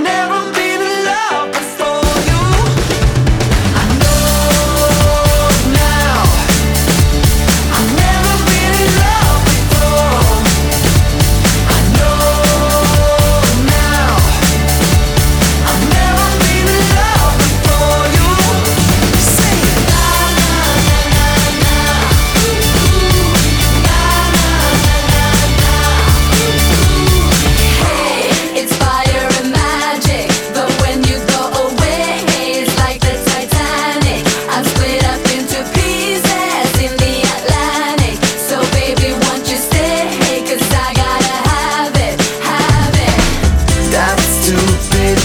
never been in love before you. I know now. I've never been in love before. I know now. I've never been in love before you. Say na na na na na. It's fire and magic, but when you go away, it's like the Titanic. I'm split up into pieces in the Atlantic. So baby, won't you stay? 'Cause I gotta have it, have it. That stupid